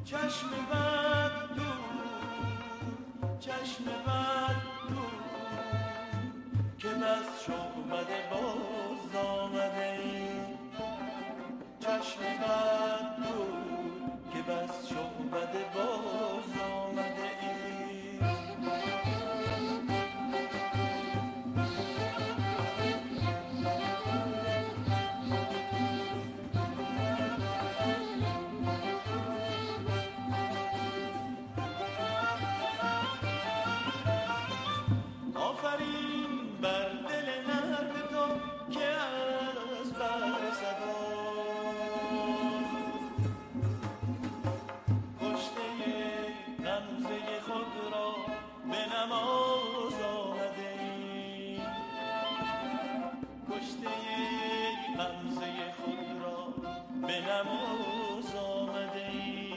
چشم بد دور، چشم بد دور که بس شعبده باز آمده ای. چشم بد دور که بس شعبده باز آمده ای. آفرین بر دل نرم تو که از بر صدا کشته غمزه خود را به نماز آمده ای. کشته غمزه خود را به نماز آمده ای.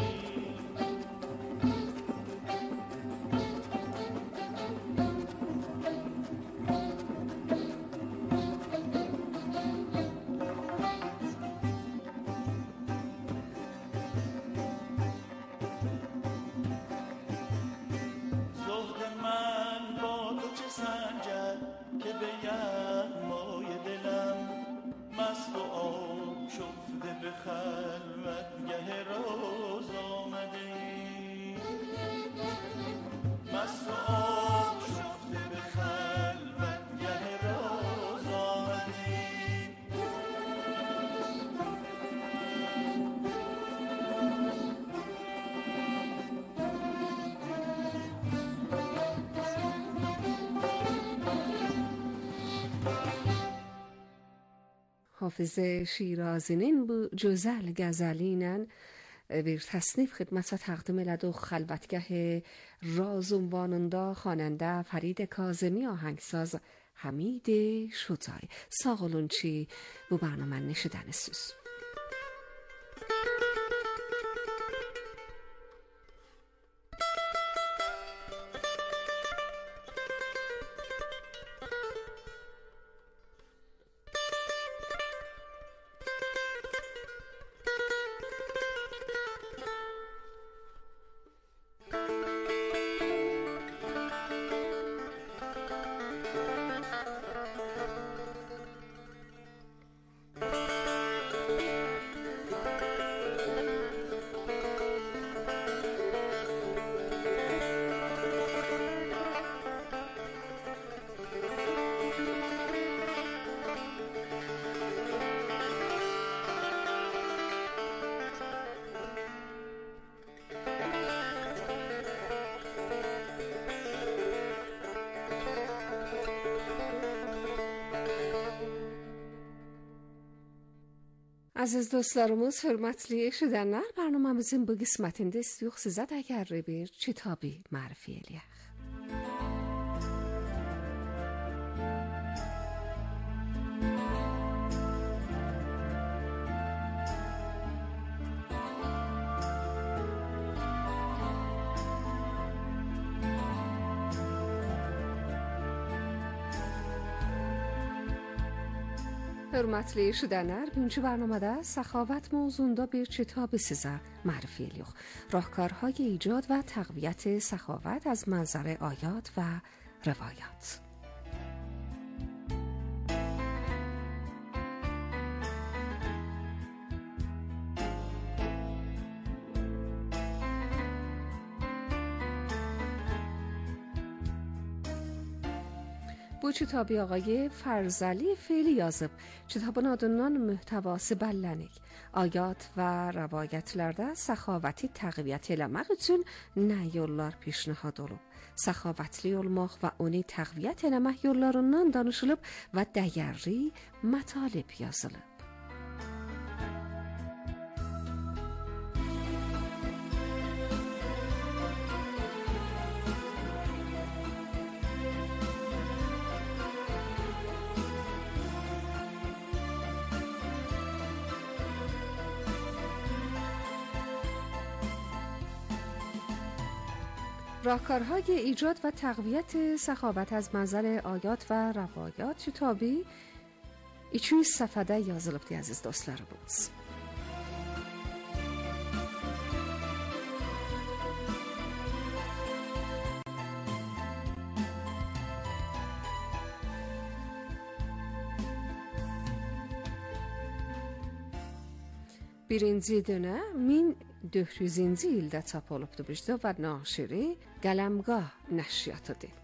که به یغمای دلم مست و آب شفته به خلوتگه راز آمده ای. مست و آب شفته به خلوتگه راز آمده ای. حافظ شیرازinin bu güzel gəzəliyle bir təsnif xidmətə təqdim elədi. O xəlvətgah Raz ünvanında xanəndə Farid Kazemi, آهنگساز حمید شجاعی. sağ olun ki bu برنامه نشیدنسiniz. Aziz dostlarımız, hörmətli eşidənlər, proqramımızın bu qismətində istəyirik sizə dəgər bir kitabı mərifə eləyək. Hörmətli eşidənlər, bugünkü proqramda səxavət mövzusunda bir kitabı sizə mərifə edirik. راهکارهای ایجاد و تقویت سخاوت از منظر آیات و روایات. Bu kitabı آقای فرزلی فعلی yazıb. Kitabın adından mühtəvası bəllənik. Ayat və rəvayətlərdə səxavəti təqviyyət eləmək üçün nə yollar pişnihad olub? Səxavətli olmaq və onu təqviyyət eləmək yollarından danışılıb və dəyərli mətalib yazılıb. راهکارهای ایجاد و تقویت سخاوت از منظر آیات و روایات kitabı 200 səhifədə yazılıbdır əziz dostlarımız. birinci dönəm 1400-cü ildə çap olubdu bu kitab və naşiri Qələmqah nəşriyatıdır.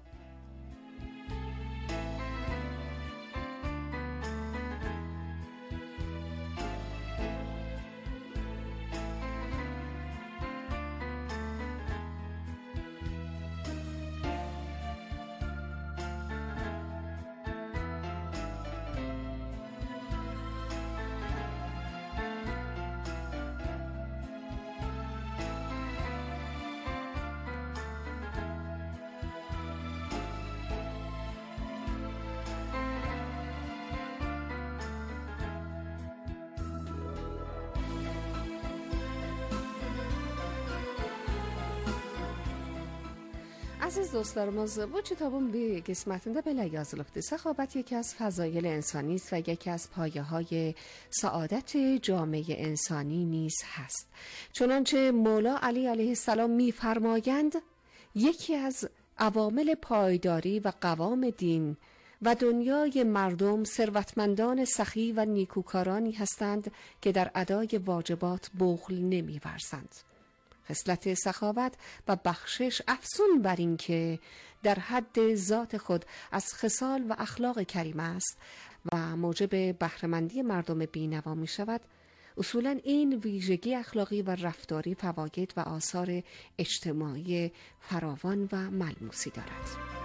Aziz dostlarımız, bu kitabın bir qismətində belə yazılıbdır. Səxavət yکی از فضایل انسانی است و یکی از پایه‌های سعادت جامعه انسانی نیز هست. چنانچه مولا علی علیه السلام می‌فرمایند یکی از عوامل پایداری و قوام دین و دنیای مردم ثروتمندان سخی و نیکوکارانی هستند که در ادای واجبات بخل نمی‌ورزند. خصلت سخاوت و بخشش افزون بر این که در حد ذات خود از خصال و اخلاق کریم است و موجب بهره‌مندی مردم بی‌نوا می شود، اصولاً این ویژگی اخلاقی و رفتاری فواید و آثار اجتماعی فراوان و ملموسی دارد.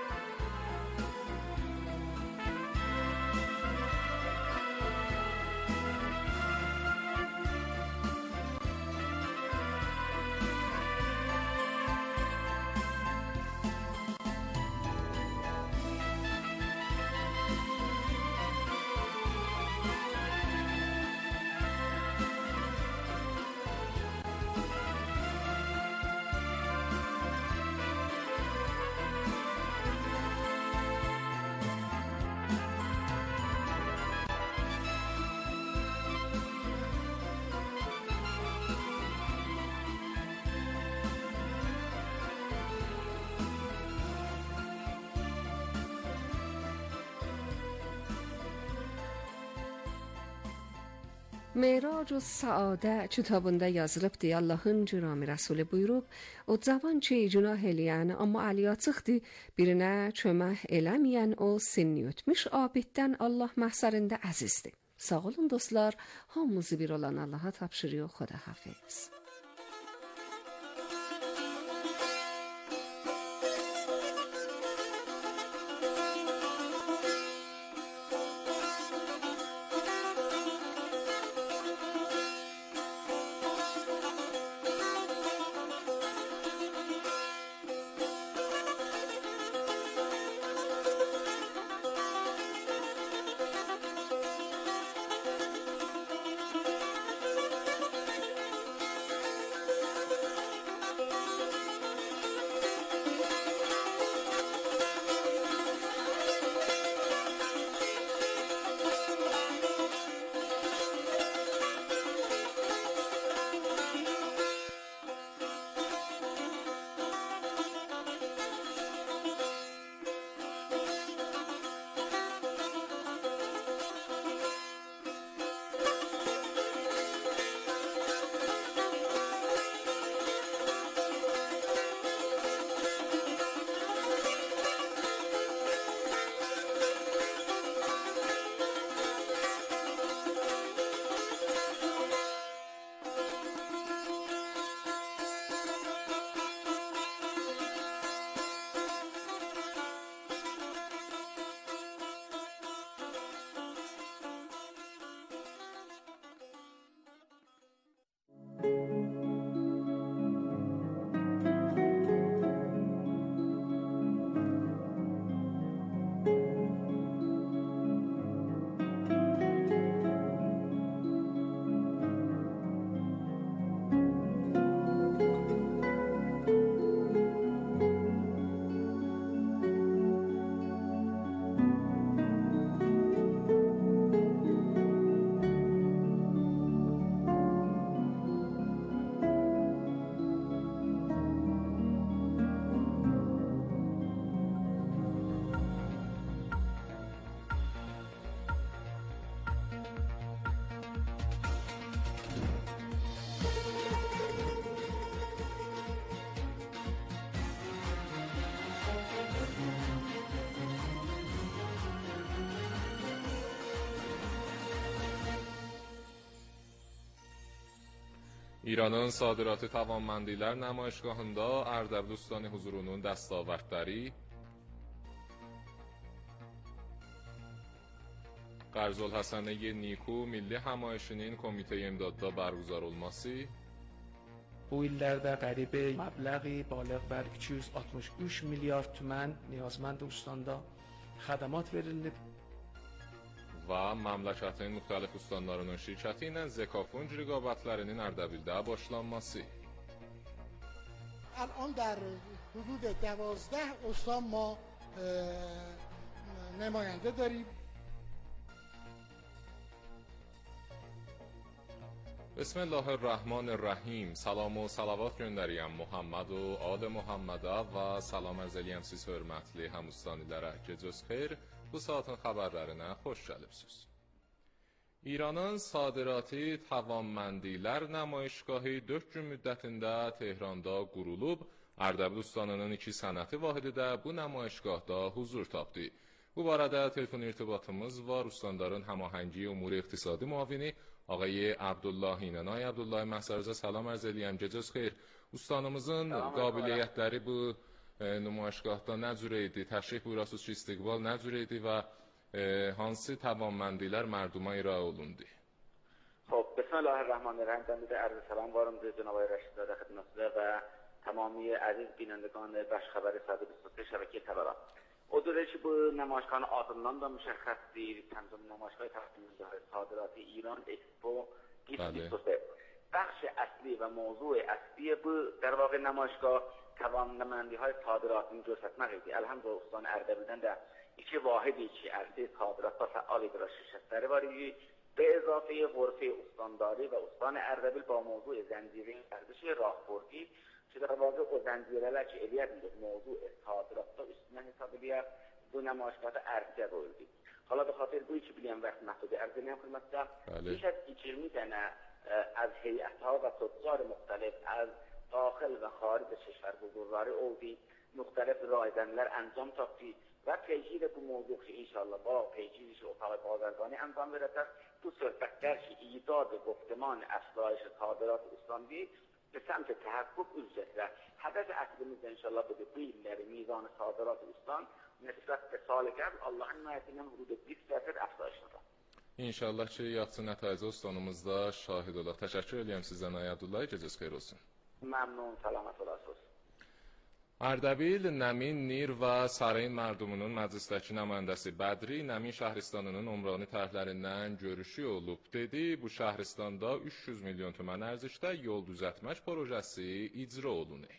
Meyrac-ı Saade kitabında yazılıbdır. Allahın cürami Rəsuli buyurub, o cavan ki günah eləyən, amma əli açıqdır, birinə kömək eləməyən o sinni ötmüş abiddən Allah məhsərində əzizdir. Sağ olun dostlar, hamımızı bir olan Allaha tapşırıyor. Xudahafiz. İranın Sadiratı Tavanmandilər nümayişgahında Ərdəbil Ustani huzurunun dəstavərdləri, Qərzulhəsənə Niku Milli Həmayişinin komitə imdadda برگزار olması, bu illərdə qəribə məbləği balıq bər 263 milyard tümən niyazmənd ustandə xədəmat verilib. Və məmləkətin müxtəlif ustanlarının şirkəti ilə Zekafunc rəqabətlərinin Ərdəbildə başlanması. الان در حدود 12 استان ما نماینده داریم. بسم الله الرحمن الرحیم. Salam و salavat göndərirəm Muhammed و آل Muhammedə və salam ərz eləyəm siz hörmətli həmustanilərə. Gecəniz xeyir. Bu saatın xəbərlərinə xoş gəlibsiniz. İranın Sadiratı Tavanmandilər nümayişgahı 4 gün müddətində Tehranda qurulub. Ərdəbil Ustanının 2 sənəti vahidi də bu nümayişgahda huzur tapdı. Bu barədə telefon irtibatımız var. Ustandarın həmahəngi umur iqtisadi müavini آقای عبدالله اینانای عبدالله محسرزه سلام عرض eləyəm. Gecəniz xeyir. Ustanımızın qabiliyyətləri bu nümayişgahda nə cür idi? Təşrif buyurasınız ki, istiqbal nə cür idi və hansı tavanmandilər mərduma ira olundu? خب بسم الله الرحمن الرحیم. در عرض سلام وارم جناب آقای رشیدزاده خدمتتون و تمامی عزیز بینندگان بخش خبر 123 شبکه تبرا. حضورش bu nümayişgahın adından da müşəxxəsdir. Pəncəm nümayişgahı təqdimində Sadirat İran Expo 2023. بخش اصلی و موضوع اصلی bu در واقع نمایشگاه توانمندی‌های صادرات göstərməkdir. Elhamdülillah Ustani Ərdəbildən də 2 vahidi ki عرضه صادرات و فعالی در شرکت‌ləri var idi. به اضافه غرفه استانداری و استان اردبیل با موضوع زنجیره ارزش راهبردی که در واقع o زنجیرələr ki eləyirdi موضوع صادراتda üstünə hesab eləyər bu nümayişgahda ərziyə qoyuldu. Hala به خاطر bu 2 milyon vaxt məhdud ərz eləyəm xidmətdə بیش از 20 dənə از هیئت‌ها و تجار مختلف از داخل و خارج کشور حضورları oldu. مختلف رایزنlər انجام tapdı و پیگیر bu موضوع که انشالله با پیگیرش اتاق بازرگانی انجام verecek. Bu söhbətlər ki ایجاد گفتمان افزایش صادرات استانی به سمت تحقق ücretlər. Hədəf əslimiz inşallah budur. Bu illəri mizan صادرات استان نسبت به سال قبل Allah'ın inayetiyle hudud 1% افزایش yapar. İnşallah ki, yaxşı nəticə ustanımızda şahid olaq. Təşəkkür edirəm sizdən Ay Abdullahi. Gecəniz xeyir olsun. Məmnun, salamat olasınız. Ərdəbil, Nəmin, Nir və Sarayın mərdumunun məclisdəki nümayəndəsi Bədri, Nəmin şəhristanının umrani tərhlərindən görüşü olub. Dedi, bu şəhristanda 300 milyon tümən ərzişdə yol düzəltmək projesi icra olunur.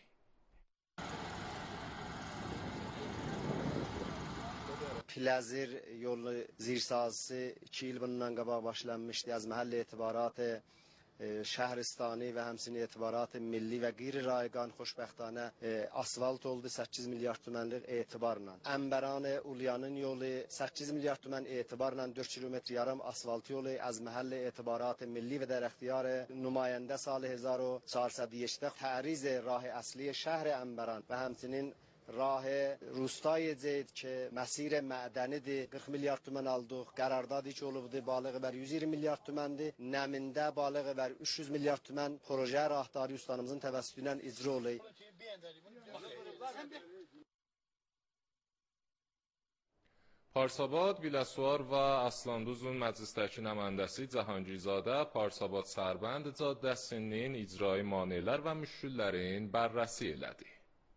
Plazir yolu zirsazisi 2 il bundan qabaq başlanmışdı. Az məhəllə etibarati şəhristani və həmçinin etibarat milli və qeyri-rayqan xoşbəxtanə asfalt oldu 8 milyard tümənlik etibarla. Ənbəran Ulyanın yolu 8 milyard tümən etibarla 4 kilometr yarım asfalt yolu az məhəllə etibarat milli və در اختیار نماینده سال 1408 تعریض راه اصلی شهر ənbəran və həmçinin راه روستای زید که مسیر معدنی 40 میلیارد تومان aldıq. Qərardadi ki olubdu balığı bər 120 milyard tüməndir. Nəmində balığı bər 300 milyard tümən proje rahdari ustanımızın təvəssütü ilə icra olunur. Parsabad, Biləsuvar və Aslanduzun məclisdəki nümayəndəsi Cahangirzadə Parsabad Sərbənd caddəsinin icrai maneələr və müşküllərin bərrəsi elədi.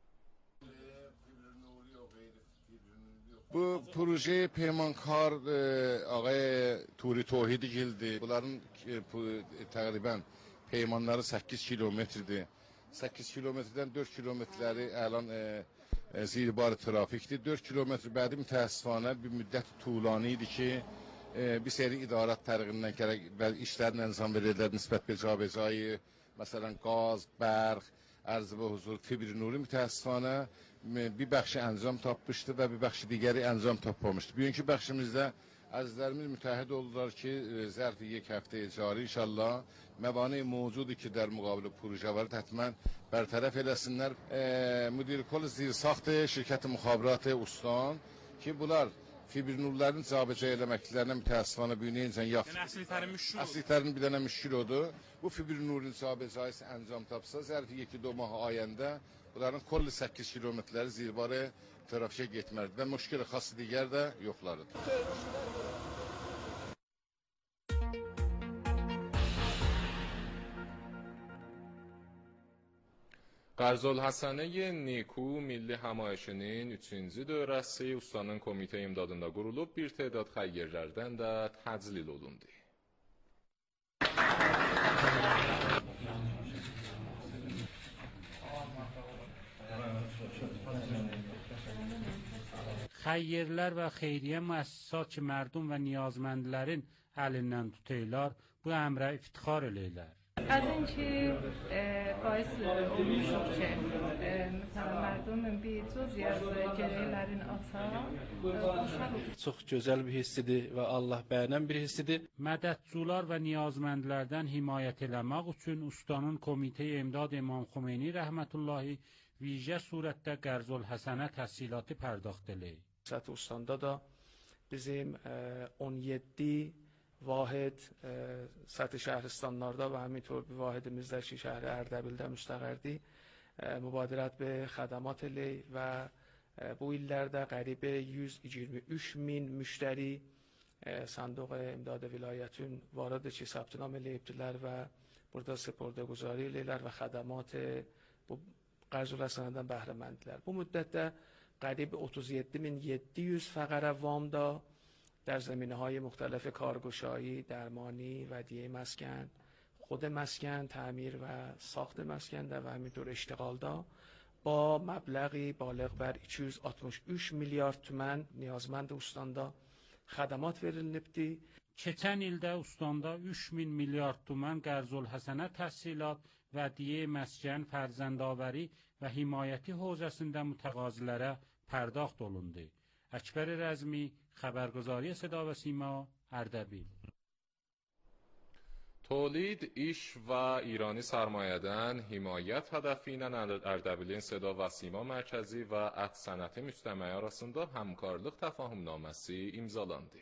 Bu proje peymankar ağay Turi Tohidi gildi. Bunların təqribən peymanları 8 kilometrdir. 8 kilometrdən 4 kilometrləri əlan zirbar trafikdir. 4 kilometr bədi mütəəssifanə bir müddət tulani idi ki, bir seri idarət tərəqindən gərək işlərin ənzam verirlər nisbət becabecayı, məsələn qaz, bərq, ərz və huzur, fibr nuri mütəəssifanə bir bəxşi əncam tapmışdı və bir bəxşi digəri əncam tapmamışdı. Bugünkü bəxşimizdə əzizlərimiz mütəhid oldular ki, zərf 1 həftə icari inşallah məvani mövcudu ki, در مقابل proje var, həttəmən bərtərəf eləsinlər. Müdir kol zirsaxtı şirkət müxabirat ustan ki, bunlar fibrinurların cabəcə eləməklərinə mütəəssifانه büyüyünəcən yaxşı. Yəni əsliklərin müşkül. Əsliklərin bir dənə müşkül odur. Bu fibrinurun cabəcəsi əncam tapsa, zərfi 2-2 mah ayəndə bunların kolli 8 kilometrləri zirvarı trafikə getməlidir və müşkül xası digər də yoxlarıdır. Qərzolhəsənə Niku Milli Həmayişinin 3-cü dövrəsi ustanın komitə imdadında qurulub, bir tədad xəyyirlərdən də təclil olundu. Xəyyirlər və xeyriyyə müəssisat ki, mərdum və niyazməndlərin əlindən tutuylar, bu əmrə iftixar eləyirlər. از اینکه باعث olmuşuq ki, məsələn, mərdumın bir cüzi az gərəklərin ata, Çox gözəl bir hissidir və Allah bəyənən bir hissidir. Mədədçular və niyazməndlərdən himayət eləmək üçün ustanın komitə imdad İmam Xomeyni rəhmətullahi vicə surətdə Qərzolhəsənə təhsilatı pərdaxt eləyir. Səhət ustandə da bizim 17 vahid səthi şəhristanlarda və həminطور bir vahidimiz də ki, şəhri Ərdəbildə müstəqərdir. Mübadilət be xədamat eləyir və bu illərdə qəribə 123 min müştəri Sanduq İmdad Vilayətin varadı ki, səbtinam eləyibdilər və burada sepolda guzari eləyirlər və xədamat bu Qərzolhəsənədən bəhrəməndilər. Bu müddətdə qəribə 37.700 fəqərə vam da در زمینه‌های مختلف کارگشایی، درمانی، ودیعه مسکن، خود مسکن، تعمیر و ساخت مسکن و همینطور اشتغالدا با مبلغی بالغ بر 263 میلیارد تومان نیازمند ustandə xədəmat verilibdi. Keçən ildə ustandə 3000 milyard tuman Qərzolhəsənə təhsilat, vədiyyə məskən, fərzəndavəri və himayəti hövzəsində mütəqazilərə pərdaxt olundu. Əkbər Rəzmi, خبرگزاری صدا و سیما، اردبیل. تولید، iş və İrani sərmayədən himayət hədəfi ilə Ərdəbilin Seda və Sima Mərkəzi və Ət Sənəti Müstəməyi arasında həmkarlıq təfahümnaməsi imzalandı.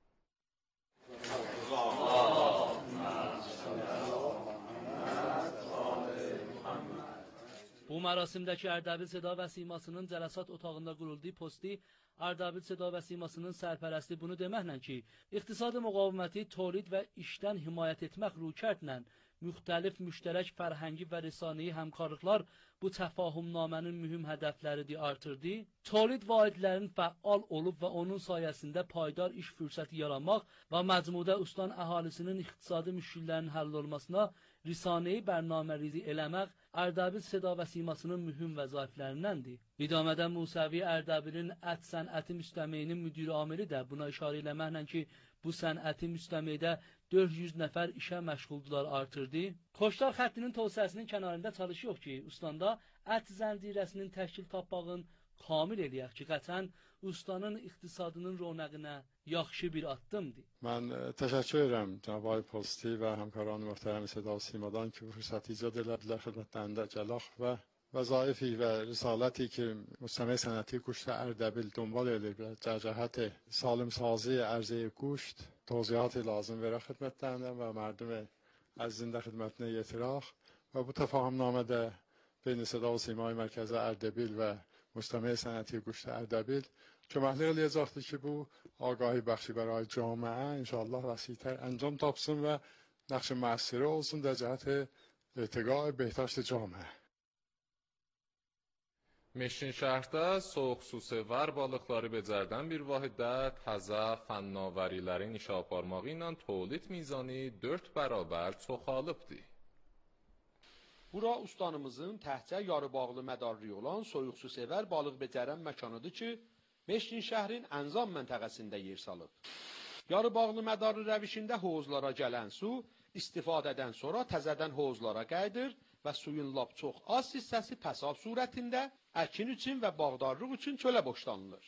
Bu mərasimdəki Ərdəbil Seda və Simasının cələsat otağında qurulduğu posti Ərdəbil Seda və Simasının sərpərəsti bunu deməklə ki, iqtisadi müqaviməti tolid və işdən himayət etmək rükərtlə müxtəlif müştərək fərhəngi və rəsaniyi həmkarlıqlar bu təfahümnamənin mühüm hədəfləridir artırdı. Tolid vahidlərinin fəal olub və onun sayəsində paydar iş fürsəti yaranmaq və məcmudə ustan əhalisinin iqtisadi müşkillərinin həll olmasına rəsaniyi bərnamərizi eləmək Ərdəbil Seda və Simasının mühüm vəzifələrindəndir. İdamədə Musəvi Ərdəbilin Ət Sənəti Müstəmeyinin müdiri amiri də buna işarə eləməklə ki, bu sənəti müstəmeydə 400 nəfər işə məşğuldular artırdı. Koçlar xəttinin tövsiyəsinin kənarında çalışıyor ki, ustandə ət zəncirəsinin təşkil tapmağın kamil eləyək ki, qətən ustanın iqtisadının ronəqinə yaxşı bir addımdır. Mən təşəkkür edirəm Cənab Posti və həmkarlarım möhtərəm Seda və Simadan ki, bu fürsəti icad elədilər xidmətlərində cəlax və vəzaifi və risaləti ki, müstəməy sənəti quşda Ərdəbil dönbal edir در جهت سالمسازی عرضه گوشت توضیحات لازم verə xidmətlərindən və mərdum əzizin də xidmətinə yetiraq və bu təfahümnamədə beyn Seda və Simay Mərkəzi Ərdəbil və müstəməy sənəti quşda Ərdəbil köməklik eləyəcəkdir ki, bu آگاهی بخشی برای جامعه انشاءالله وسیع‌تر انجام تابسın və نقش مؤثری olsun در جهت ارتقاء بهداشت جامعه. Meşin şəhərdə soğuk su sevər balıqları becərdən bir vahiddə təzə fənnavərilərin işə aparmağı ilə tolid mizanı 4 bərabər çoxalıbdır. Bura ustanımızın təhcə yarı bağlı mədarlı olan soyuq su sevər balıq becərən məkanıdır ki, Meşin şəhrin Ənzam məntəqəsində yer salıb. Yarı bağlı mədarlı rəvişində hovuzlara gələn su istifadədən sonra təzədən hovuzlara qayıdır və suyun lap çox az hissəsi pəsab surətində əkin üçün və bağdarlıq üçün çölə boşlanılır.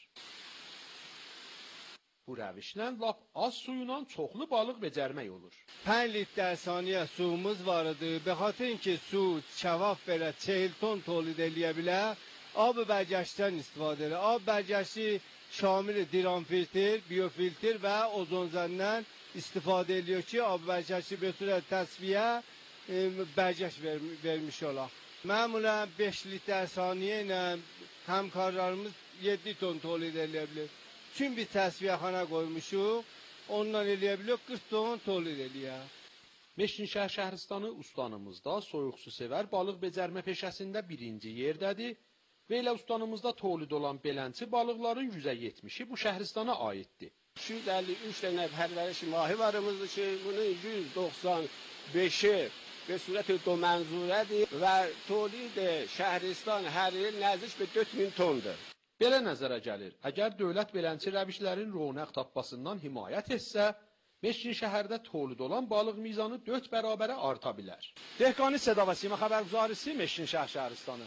Bu rəvişlə lap az suyla çoxlu balıq becərmək olur. 5 litr saniyə suyumuz var idi. Be xatir اینکه su cavab verə 40 ton tolid eləyə bilər. Ab bərgəşdən istifadə edir. Ab bərgəşi şamil diran filtr, biyofiltr və ozon zəndən istifadə ediyor ki, ab bərgəşi bir sürət təsviyə bərgəş vermiş olaq. Məmulən 5 litr saniyə ilə həmkarlarımız 7 ton tolid eləyə bilir. Çünki biz təsviyəxana qoymuşuq, ondan eləyə bilir 40 ton tolid eləyə. Meşinşəhər şəhristanı ustanımızda soyuq su sevər balıq becərmə peşəsində birinci yerdədir və elə ustanımızda tolid olan belənçi balıqların %70-i bu şəhristana aiddir. 253 dənə pərvəriş mahivarımızdır ki, bunun 195-i به صورت دو منظوره‌dir və tolid şəhristan hər il nəzdik 4000 tondur. Belə nəzərə gəlir, əgər dövlət belənçi rəvişlərin rounaq tapmasından himayət etsə, Meşin şəhərdə tolid olan balıq mizanı 4 bərabərə arta bilər. Dehqani Seda və Sima xəbərguzarisi Meşin şəhər şəhristanı.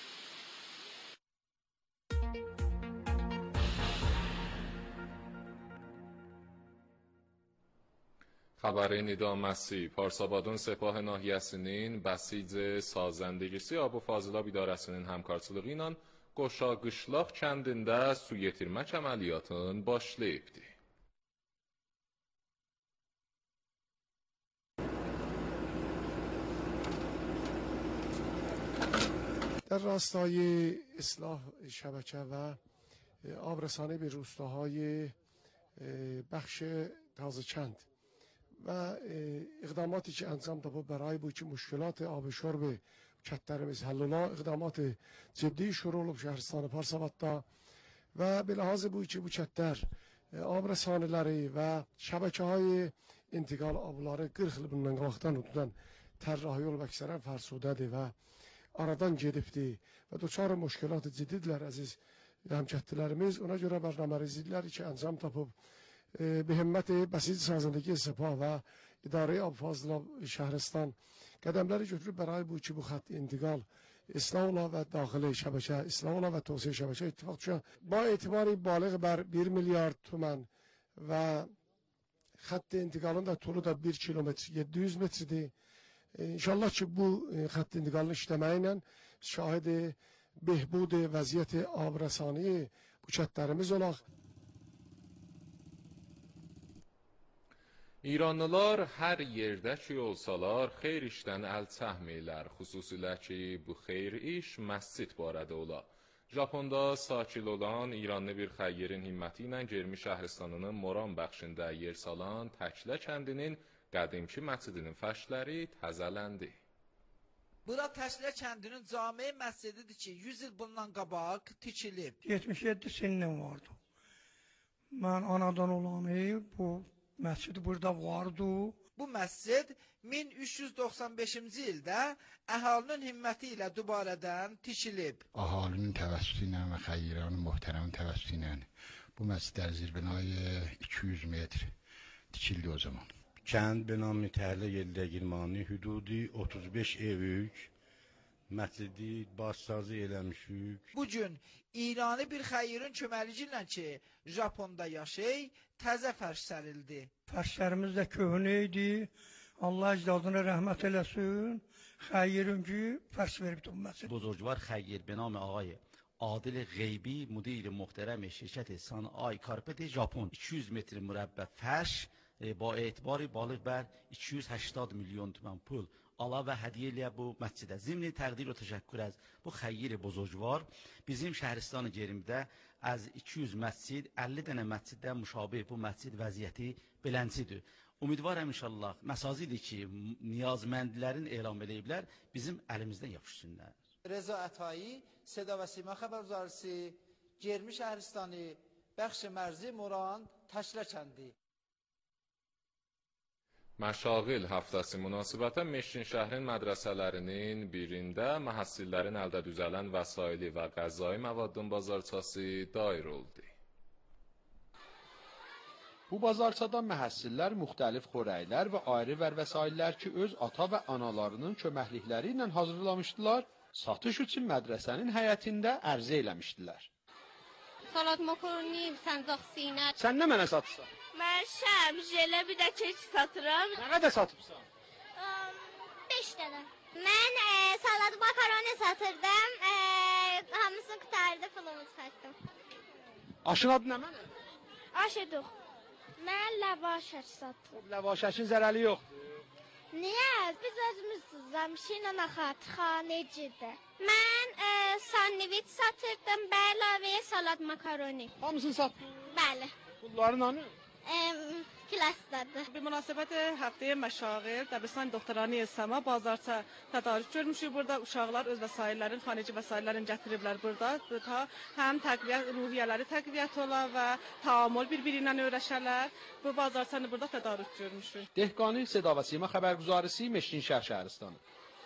Xəbərin idaməsi, Parsabadın Sepah nahiyəsinin bəsic sazəndəgisi Abu Fazılab İdarəsinin həmkarçılığı ilə Qoşa Qışlaq kəndində su yetirmək əməliyyatın başlayıbdır. در راستای اصلاح شبکه و آبرسانی به روستاهای بخش تازه‌چند و اقداماتی که انجام داده برای بود که مشکلات آب شرب کترimiz حل ola اقدامات جدی شروع olub şəhristan Parsabadda və به لحاظ بود که bu kətlər آبرسانیləri və şəbəkəهای intiqal abları 40 il bundan qabaqdan tutulan tərrahi olub əksərən fərsudədir və aradan gedibdir və duçar müşkilat ciddidirlər əziz həmkətlilərimiz. Ona görə bərnamərizlikləri ki əncam tapıb به همت بسیج سازندگی سپاه و اداره آب فاضلاب شهرستان قدمleri götürüp برای بود که bu خط انتقال اصلاح ola و داخل شبکه اصلاح ola و توسعه شبکه اتفاق شد با اعتباری بالغ بر 1 میلیارد تومان و خط انتقالın da طولu da 1 kilometre 700 metrdir. İnşallah ki bu خط انتقالın işləməyi şahid behbud vəziyyət abrasani bu kətlərimiz olaq. İranlılar hər yerdə ki olsalar, xeyr işdən əl çəkmirlər, xüsusilə ki, bu xeyr iş məscid barədə ola. Japonda sakil olan İranlı bir xəyyirin himməti ilə Germi şəhristanının Moran bəxşində yer salan Təklə kəndinin qədimki məscidinin fəşləri təzələndi. Bura Təklə kəndinin cami məscididir ki, 100 il bundan qabaq tikilib. 77 sinnim vardı. Mən anadan olanı bu məscid burada vardı. Bu məscid 1395-ci ildə əhalinin himməti ilə dubarədən tikilib. Əhalinin təvəssütü ilə və xəyyirənin möhtərəmin təvəssütü ilə bu məscid در زیر بنای 200 metr tikildi o zaman. Kənd به نام تحلیل یلدگیرمانی حدودی 35 evük məscidi başsazı eləmişik. Bugün İrani bir xəyyirin köməkliyi ilə ki, Japonda yaşayır, təzə fərş sərildi. Fərşlərimiz də köhnə idi. Allah əcdadına rəhmət eləsin. Xəyyirin ki, fərş veribdi bu məscid. بزرگوار خیر به نام آقای عادل غیبی مدیر محترم شرکت صنایع کارپت ژاپن 200 متر مربع فرش با اعتبار بالغ بر 280 میلیون تومان pul əlavə hədiyyə ilə bu məscidə. Zimni təqdir və təşəkkür az bu xəyyir buzurgvar bizim şəhristan Gerimdə az 200 məscid 50 dənə məsciddə müşabih bu məscid vəziyyəti beləncidir. Ümidvaram inşallah məsazidir ki, niyazməndlərin elan ediblər, bizim əlimizdən yapışsınlar. Reza Ətai, Seda və Sima xəbərguzarisi, Germi şəhristanı, bəxş mərzi Moran, Təklə kəndi. Məşağil həftəsi münasibətən Meşin şəhrin mədrəsələrinin birində məhəssillərin əldə düzələn vəsaili və qəzzai məvadın bazarçası dair oldu. Bu bazarçada məhəssillər müxtəlif xörəklər və ayrı vəsaillər ki, öz ata və analarının köməklikləri ilə hazırlamışdılar, satış üçün mədrəsənin həyətində ərzə eləmişdilər. Salat makaroni, səncaq sinə. Sən nə mənə satırsan? Mən şəm, jelə bir də kek satıram. Nə qədər satıbsan? 5 dənə. Mən salat makaroni satırdım. Hamısını qutardı, pulumu çıxartdım. Aşın adı nə mənə? Aşıdıq. Mən lavaş satdım. Lavaşəşin zərəli yoxdur. Niyə? Biz özümüz zəmişinlə xanecidə. Mən sandviç satırdım, və əlavə salat makaroni. Hamısını satdın? Bəli. Pulların hanı? Klasdadır. به مناسبت هفته مشاغل دبستان دخترانی سما bazarça tədarük görmüşük. Burada uşaqlar öz vəsaitlərin, xanici vəsaitlərini gətiriblər burada ta həm təqviyə ruhiyyələri təqviyyət ola və taamül bir-biri ilə öyrəşərlər. Bu bazarçanı burada tədarük görmüşük. Dehqani Seda və Sima xəbərguzarisi Meşkinşəhər şəhristanı.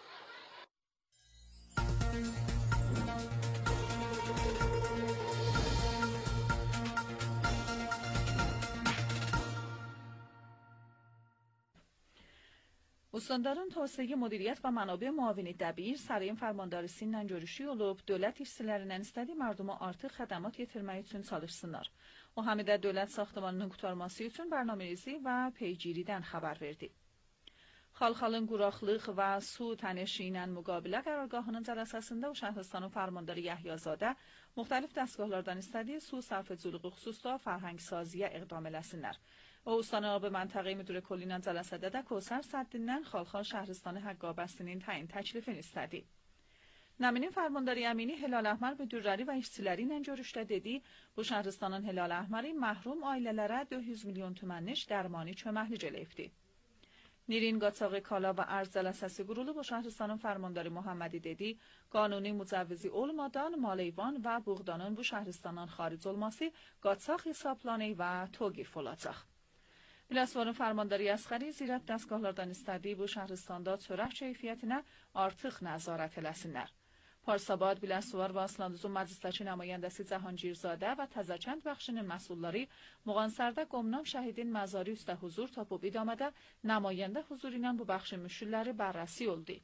Ustandarın Tövsiye Müdiriyyət və Mənabə Müavini Dəbir Sarayın Fərmandarisi ilə görüşü olub, dövlət işçilərindən istədiyi mərduma artıq xədəmat yetirmək üçün çalışsınlar. O həmidə dövlət saxtamanının qurtarması üçün bərnamərizi və peygiridən xəbər verdi. Xalxalın quraqlıq və su tənəşi ilə müqabilə qərargahının cəlsəsində o şəhristanın fərmandarı Yəhyazadə müxtəlif dəstgahlardan istədiyi su sərfəçiliyi xüsusda fərhəngsaziyə iqdam eləsinlər. O ustanabı məntəqə müdiri kollinən cələsədə də Kosər Səddindən Xalxal şəhristanı həqqabəstinin təyin təklifini istədi. Nəminin fərmandarı Əmini Hilal Əhmər müdürləri və işçiləri ilə görüşdə dedi, bu şəhristanın Hilal Əhməri məhrum ailələrə 400 milyon tümənlik dərmani köməklik eləyibdi. Nirin qaçağı kala və ərz cələsəsi qurulub, o şəhristanın fərmandarı Muhammədi dedi, qanuni mücəvvizi olmadan maleyvan və buğdanın bu şəhristandan xaric olması qaçaq hesablanı və toqif olacaq. Biləsuvarın fərmandarı Əsxəri zirət dəstgahlardan istədiyi bu şəhristanda çörək keyfiyyətinə artıq nəzarət eləsinlər. Parsabad, Biləsuvar və Aslanduzun məclisdəki nümayəndəsi Cəhangirzədə və Təzəkənd bəxşinin məsulları Muğansərdə Qomnam şəhidin məzarı üstə huzur tapıb idamədə nümayəndə huzuru ilə bu bəxşin müşkilləri bərrəsi oldu.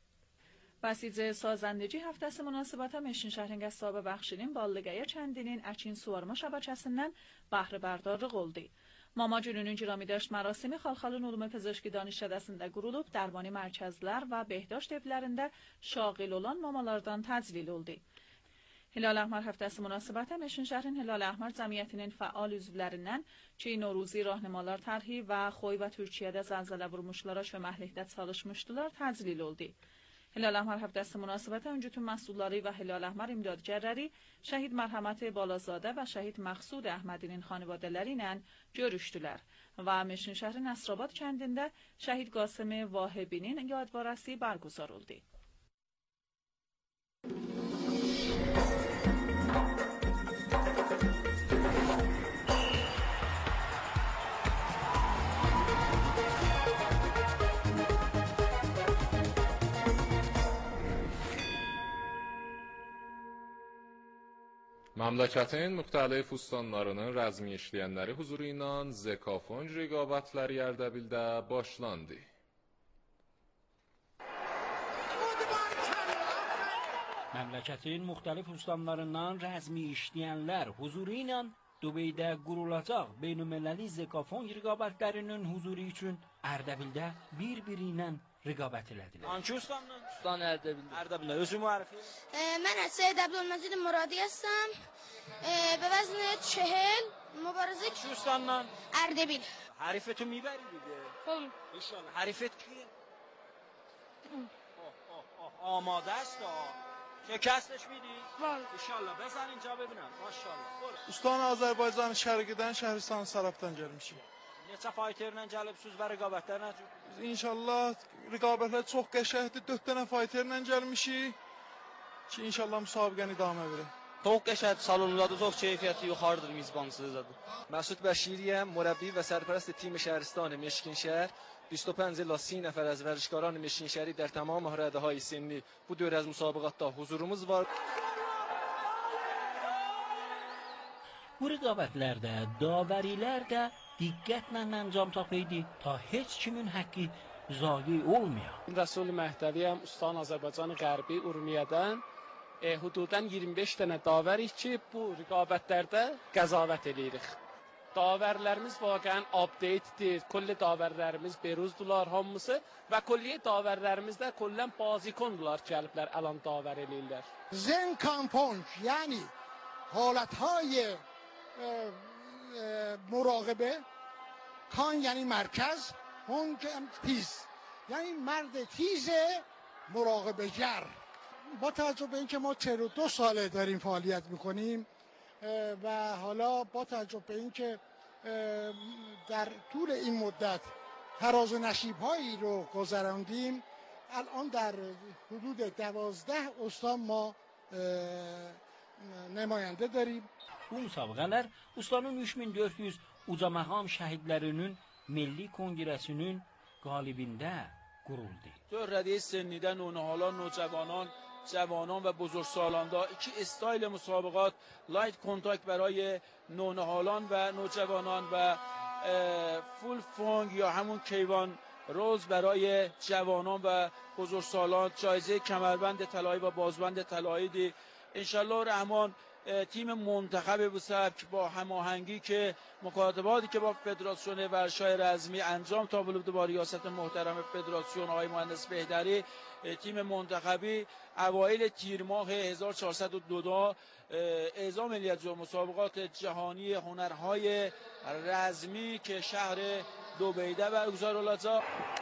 Bəsicə sazəndəci həftəsi münasibətə Meşkinşəhrin qəssabə bəxşinin Ballıqaya kəndinin əkin suvarma şəbəkəsindən bəhrə bərdarlıq oldu. Mama gününün giramidaşt mərasimi Xalxalın Ulumu Pezeshki Danışkədəsində qurulub, dərmani mərkəzlər və behdaşt evlərində şağil olan mamalardan təclil oldu. Hilal Əhmər həftəsi münasibətə Meşkinşəhrin Hilal Əhmər cəmiyyətinin fəal üzvlərindən ki, Noruzi rahnamalar tərhi və Xoy və Türkiyədə zəlzələ vurmuşlara köməklikdə çalışmışdılar, təclil oldu. Hilal Əhmər həftəsi münasibətə öncütün məsulları və Hilal Əhmər imdadgərləri şəhid Mərhəmət Balazadə və şəhid Məqsud Əhmədinin xanivadələri ilə görüşdülər və Meşkinşəhrin Əsrabad kəndində şəhid Qasım Vahibinin yadvarəsi bərgüzar oldu. Məmləkətin müxtəlif ustanlarının rəzmi işləyənləri huzuru ilə Zekafon rəqabətləri Ərdəbildə başlandı. Məmləkətin müxtəlif ustanlarından rəzmi işləyənlər huzuru ilə Dubeydə qurulacaq beynəlməli Zekafon rəqabətlərinin huzuru üçün Ərdəbildə bir-biri ilə rəqabət elədilər. Hangi ustanla? Ustan Ərdəbildə. Ərdəbildə. Özü müərifi? Mən Səid Əbdülməcid Muradi hastım. به وزن 40 مبارزه. چه استانla? اردبیل. حریفتو میبری دیگه. خب. انشالله. حریفت کیه؟ آماده است شکستش میدی؟ بله. انشالله بزن اینجا ببینم. ماشاءالله. Ustan Azərbaycan Şərqidən, Şəhristan Sarabdan gəlmişik. Neçə fayterlə gəlibsiniz və rəqabətlər necə? İnşallah rəqabətlər çox qəşəngdir. 4 dənə fayterlə gəlmişik ki, inşallah müsabiqəni idamə verək. Çox qəşəng salonundadır, çox keyfiyyəti yuxarıdır mizbansızdır. Məsud Bəşiriyəm, mürəbbi və sərpərəst تیم شهرستان مشکینشهر. 25 الی 30 نفر از ورزشکاران مشکینشهری در تمام رده سنی bu dövrə از müsabiqatda huzurumuz var. Bu rəqabətlərdə davərilər də diqqətlə əncam tapıydı ta heç kimin haqqı zayi olmuyor. Rəsul Məhdəviyəm, Ustan Azərbaycan Qərbi Urmiyədən. Hududan 25 dənə davərik ki, bu rəqabətlərdə qəzavət edirik. Davərlərimiz vaqəən update'dir. Kulli davərlərimiz beruzdular hamısı və kulli davərlərimiz də kullən bazikondular gəliblər الان davər eləyirlər. Zenkampong, yəni halətهای مراقبه. کان یعنی مرکز، هنگ تیز یعنی مرد تیز مراقبه گر. با توجه به اینکه ما 42 ساله داریم فعالیت میکنیم و حالا با توجه به اینکه در طول این مدت فراز و نشیب‌هایی رو گذراندیم، الان در حدود 12 استان ما nümayəndə dərib. Bu müsabiqələr Ustanın 3400 uca məqam şəhidlərinin Milli Konqresinin qalibində quruldu. تو رده سنیده نونهالان، نوجوانان، جوانان و بزرگسالان دا 2 استایل مسابقات لایت کانتاکت برای نونهالان و نوجوانان و فول فونگ یا همون کیوان روز برای جوانان و بزرگسالان، جایزه کمربند طلایی و بازبند طلایی دی. انشالله رحمان تیم منتخب بوسبک با هماهنگی که مکاتباتی که با فدراسیون ورزش‌های رزمی انجام تا بوده با ریاست محترم فدراسیون آقای مهندس بهدری، تیم منتخبی اوایل تیر ماه 1402 اعزام ملیت مسابقات جهانی هنرهای رزمی که شهر دوبیده برگزار olacak.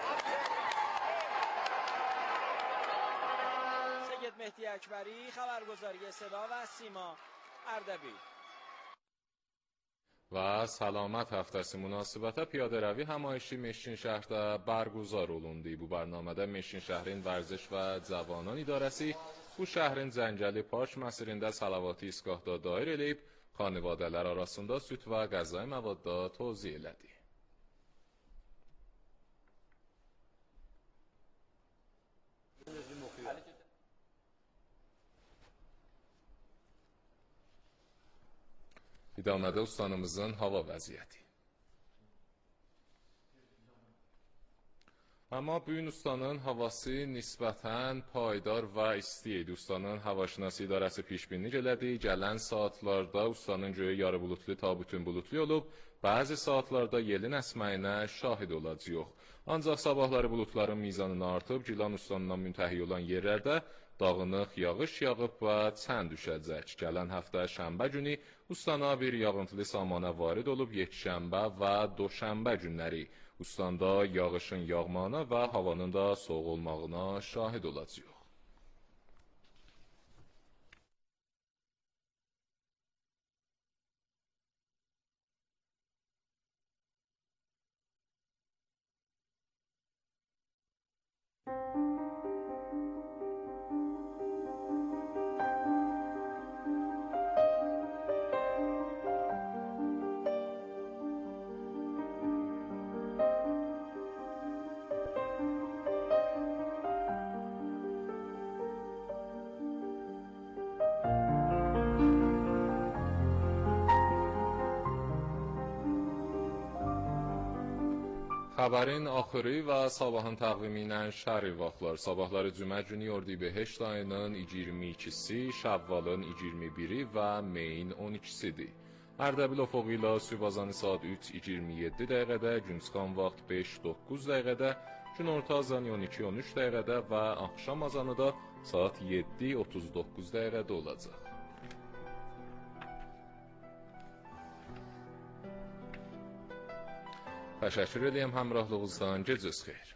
سید مهدی اکبری، خبرگزاری صدا و سیما، اردبیل. و سلامت həftəsi münasibəti piyadərovi həmayişi Meşin şəhərdə bərguzar olundu. Bu bərnamədə Meşin şəhərin vərziş və cavanlar idarəsi bu şəhərin Cəngəli Park məsirində salavatı isqahda dair eləyib, xanivadələr arasında süd və qəzai məvadda tozih elədi. İdamada ustanımızın hava vəziyyəti. Amma bu gün ustanın havası nisbətən paydar və isti idi. Ustanın havaşinası idarəsi pişbinlik elədi. Gələn saatlarda ustanın göyü yarı bulutlu ta bütün bulutlu olub, bəzi saatlarda yelin əsməyinə şahid olacaq. Ancaq sabahları bulutların mizanını artıb, Gilan ustanından müntəhi olan yerlərdə dağınıq yağış yağıb və çən düşəcək. Gələn həftə şənbə günü ustana bir yağıntılı samana varid olub, yekşənbə və doşənbə günləri ustandə yağışın yağmağına və havanın da soğuk olmağına şahid olacaq. Xəbərin axırı və sabahın təqvimi ilə şəhri vaxtlar. Sabahları cümə günü Ordibehişt ayının 22-si, Şəvvalın 21-i və Meyin 12-sidir. Ərdəbil ofoqu ilə sübh azanı saat 3:27 dəqiqədə, gün çıxan vaxt 5:09 dəqiqədə, günorta azanı 12:13 dəqiqədə və axşam azanı da saat 7:39 dəqiqədə olacaq. Təşəkkür edirəm həmrəhliyinizdən. Gecəniz xeyir.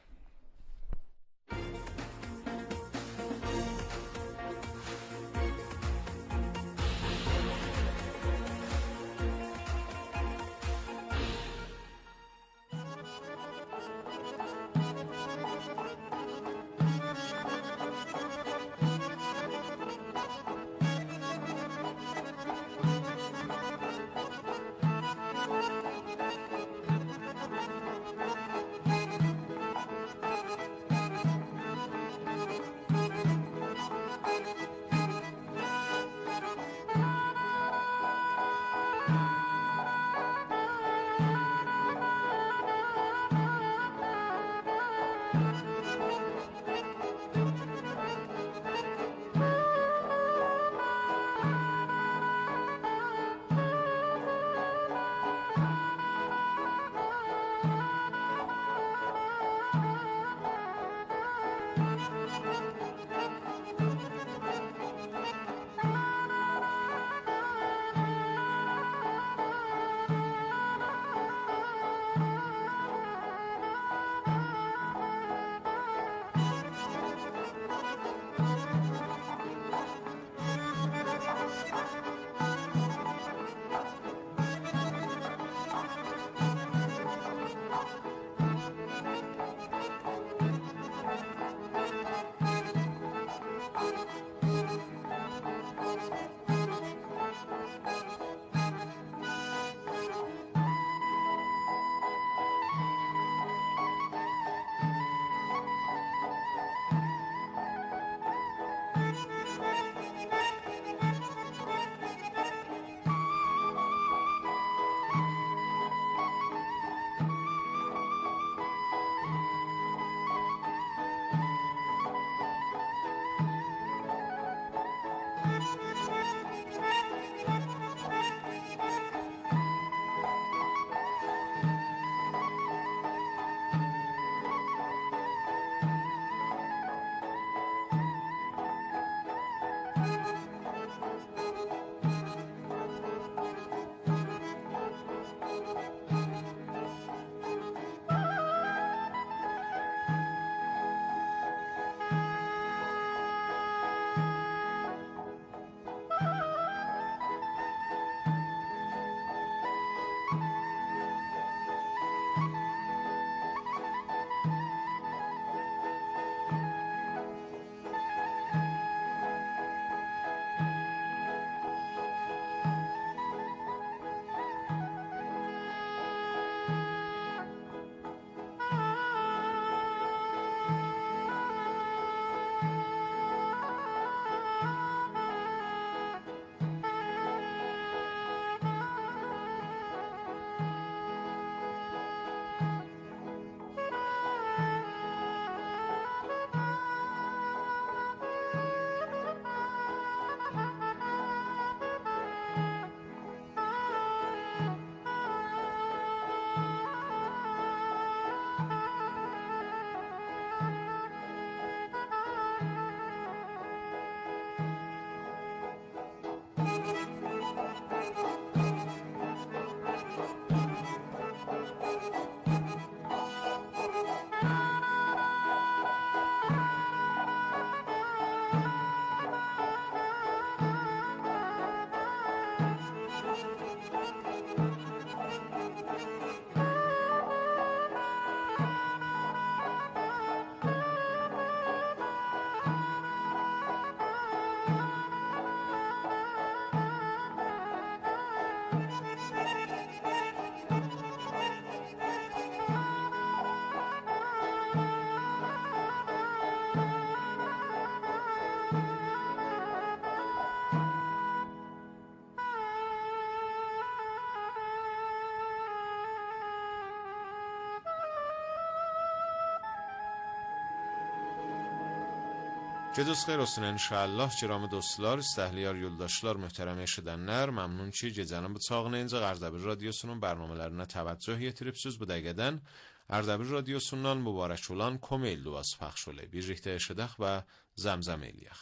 Gecəniz xeyir olsun inşallah. Ciramı dostlar, istəhliyar yoldaşlar, möhtərəm eşidənlər, məmnun ki, gecənin bıçağını incə Ərdəbil radiosunun bərnamələrinə təvəccüh yetiribsiniz. Bu dəqiqədən Ərdəbil radiosundan mübarək olan Komel duası pəxş olub. Birlikdə eşidək və zəmzəm eləyək.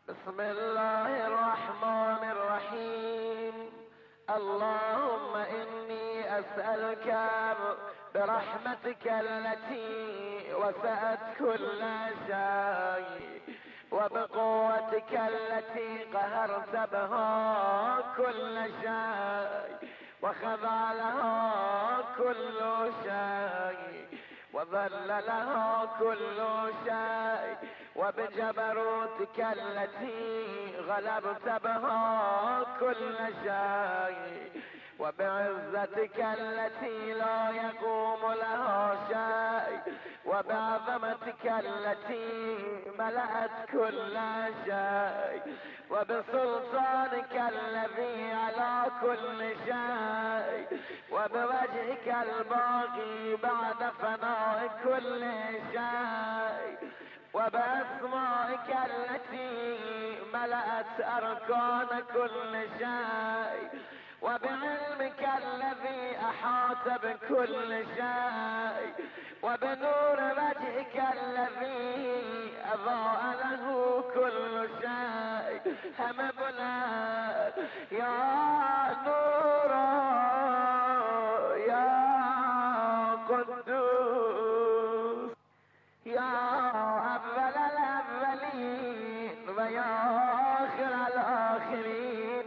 Bismillahirrahmanirrahim. Allahumma inni əsəlkə برحمتك التي وسعت كل شيء وبقوتك التي قهرت بها كل شيء وخضع لها كل شيء وظل لها كل شيء وبجبروتك التي غلبت بها كل شيء وبعزتك التي لا يقوم لها شيء وبعظمتك التي ملأت كل شيء وبسلطانك الذي على كل شيء وبوجهك الباقي بعد فناء كل شيء وبأسمائك التي ملأت أركان كل شيء وبعلمك الذي أحاط بكل شيء وبنور وجهك الذي أضاء له كل شيء هم بلاد يا نور يا قدوس يا أول الأولين ويا آخر الآخرين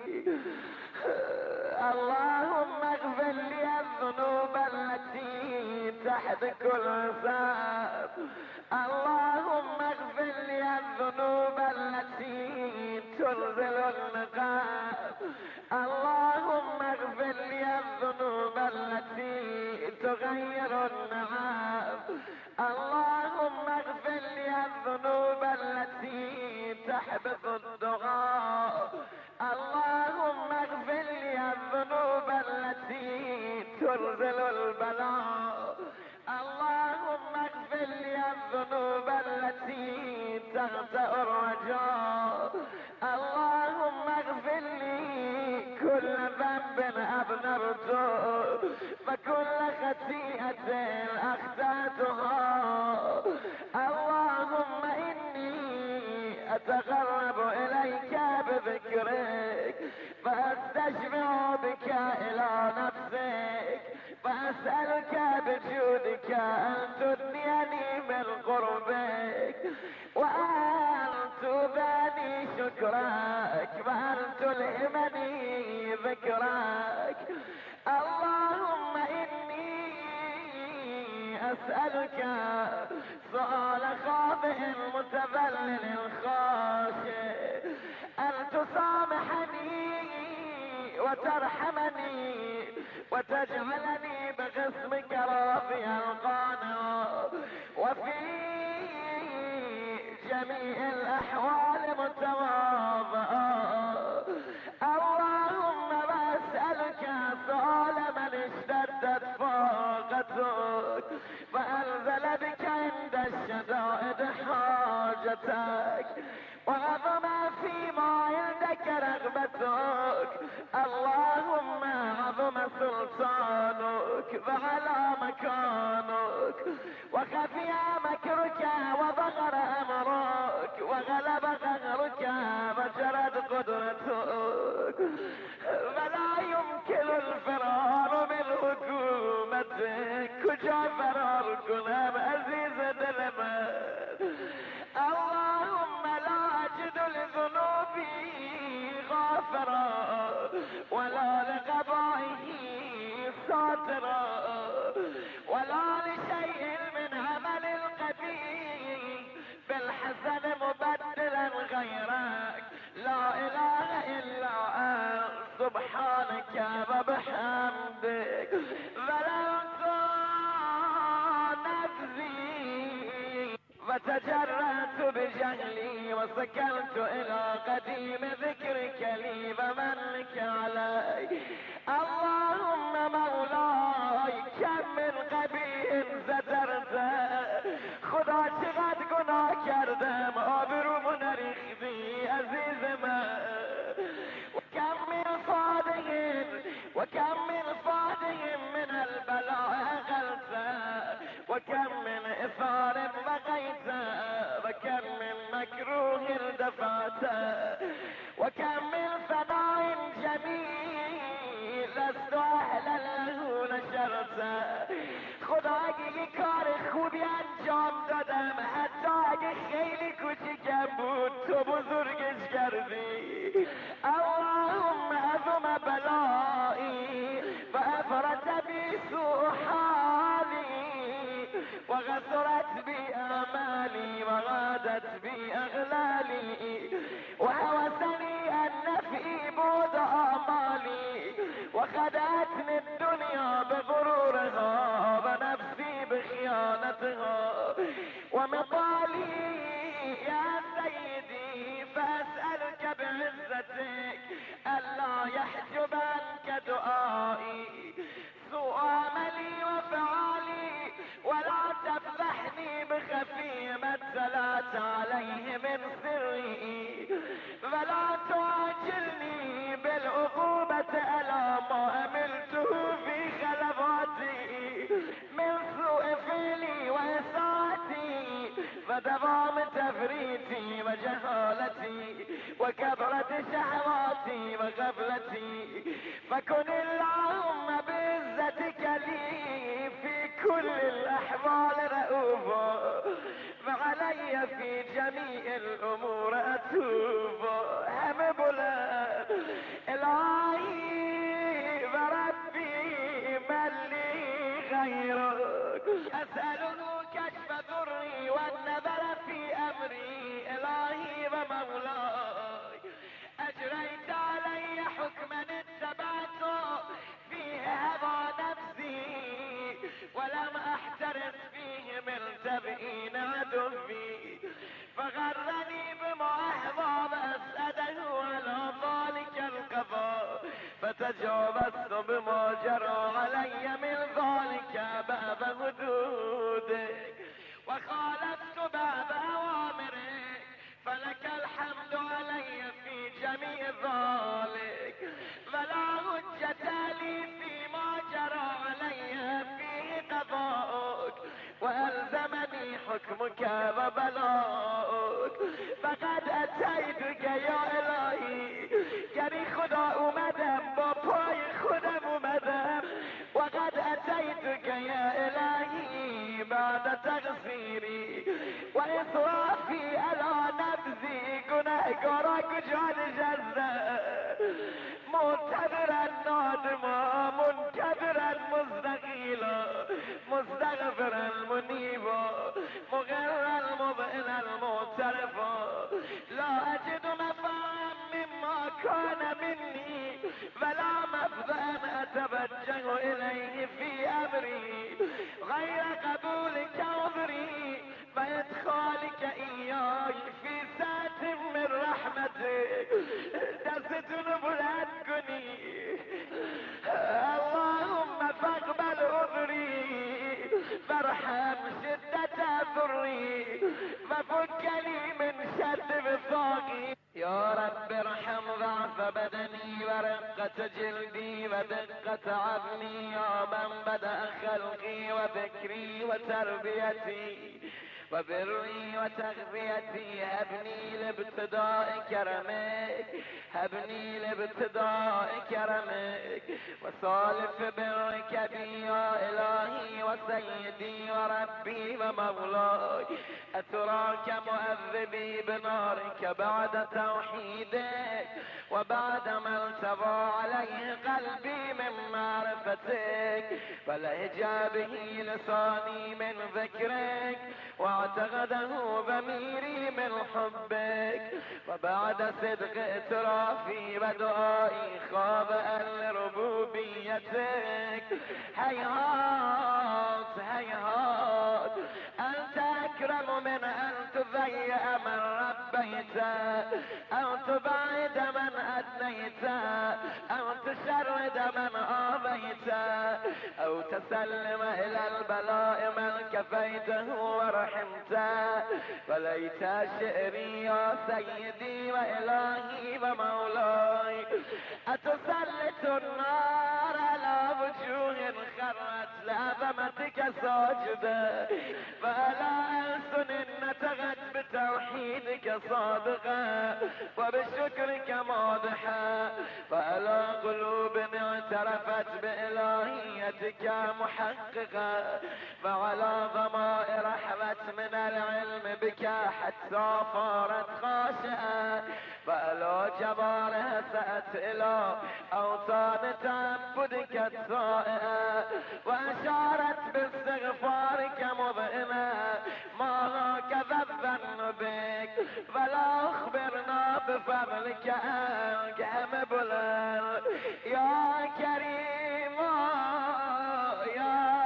اللهم اغفر لي الذنوب التي تحت كل ذنب اللهم اغفر لي الذنوب التي تنزل النقاب اللهم اغفر لي الذنوب التي تغير النعام اللهم اغفر لي الذنوب التي تحبط الدعاء اللهم اغفر لي الذنوب التي تنزل البلاء اللهم اغفر لي الذنوب التي تغطئ الرجاء اللهم اغفر لي كل ذنب أذنبته فكل خطيئة أخطأتها اللهم إني أتقرب إليك بذكرك فاستشفع بك إلى نفسك فأسألك بجودك أن تدنيني من قربك وأن تباني شكرك وأن تلهمني ذكرك. اللهم إني أسألك سؤال خاضع متذلل خاشع أن تسامحني وترحمني وتجعلني بقسمك راضيا قانعا وفي جميع الأحوال متواضعا. اللهم بسألك سؤال من اشتدت فاقتك فأنزل بك عند الشدائد حاجتك وعظم فيما عندك رغبتك. اللهم عظم سلطانك وعلى مكانك وخفي مكرك وظهر أمرك وغلب قهرك وجرت قدرتك ولا يمكن الفرار من حكومتك. کجا فرار کنم عزیز دل من؟ اللهم لا أجد لذنوبي غافرا ولا لقضائه ساترا ولا لشيء من عمل القبيح بالحسن مبدلا غيرك. لا إله إلا أنت سبحانك وبحمدك ظلمت نفسي وتجرأت بجهلي وسكنت إلى قديم ذكرك لي ومنك علي. اللهم مولاي كم من قبیح سترته خدا چقدر گناه کردم آبرومو نریختی عزیز من. وكم من فاضح وكم من فاضح من البلاء أغلته وكم من إثار بقيته وكم من مكروه دفعته وكم من ثناء جميل لست أهلا له نشرته. خدا اگه یه کار خوبی انجام دادم حتی اگه خیلی کوچیکم بود تو بزرگش کردی. اللهم عظم بلائي فأفرت بي سوء حالي وغسرت بي آمالي وغادت بي أغلالي وهوسني النفي بعد آمالي وخدعتني الدنيا بغرورها ونفسي بخيانتها ومطالي يا سيدي فأسألك بعزتك ألا يحجب عنك دعائي سوء عملي وفعالي ولا تفضحني بخفي ما اطلعت عليه من سري ولا تعاجلني بالعقوبة على ما عملته في خلفاتي من سوء فعلي وإساءتي ودوام تفريطي وجهالتي وكثرة شهواتي وغفلتي. فكن اللهم بعزتك لي في كل الأحوال رؤوفا فعلي في جميع الأمور أتوب. هم بلند إلهي وربي من لي غيرك أسأله كشف ضري والنظر في أمري. إلهي ومولاي أجريت علي حكما اتبعته فيه هوى نفسي ولم أحترس فيه من تبئين عدوي فغرني بما أحباب أسأله على ذلك القضاء فتجاوزت بما جرى علي من ذلك باب حدودك وخالفت باب أوامرك فلك الحمد علي في جميع ذلك ولا حجة لي فيما جرى علي فيه قضاءك وألزمني حكمك وبلاءك. فقد أتيتك يا إلهي پایگارا کجا نشسته معتبرن نادما منکبرن مستقیلا مستغفرن منیبا مقرن مبئن المعترفا لا اجد مفاهم مما كان مني ولا مفزعا اتوجه اليه في امري غير قبولك عذري وادخالك اياي في ساعة من رحمتك دستون بلند کنی اللهم فاقبل عذري وارحم شدة ضري وفكني من شد وثاقي يا رب ارحم ضعف بدني ورقة جلدي ودقة عظمي يا من بدأ خلقي وذكري وتربيتي وبري وتغذيتي هبني لابتداء كرمك هبني لابتداء كرمك وصالف برك بي يا إلهي وسيدي وربي ومولاي أتراك مؤذبي بنارك بعد توحيدك وبعد ما التضى عليه قلبي من معرفتك ولهجا به لساني من ذكرك واعتقده ضميري من حبك وبعد صدق اعترافي ودعائي خاضعا لربوبيتك هيهات هيهات أنت أكرم من أن تضيع من ربيت أو تبعد من أدنيت أو تشرد من آذيت أو تسلم إلى البلاء من كفيته ورحمته وليت شعري يا سيدي وإلهي ومولاي أتسلط النار على وجوه خرت لعظمتك ساجدة فألا ألسن نتغت بتوحيدك صادقة وبشكرك ماضحة فألا قلوب اعترفت بإلهيتك محققة فعلى ضمائر رحمت من العلم بك حتى صارت خاشعة فألا جبارها سأت إلى أوطان تعبدك السائعة وأشارت باستغفارك مضئمة ما هكذا الظن بك فلا أخبرنا بفضلك أنك مبلغ يا كريم يا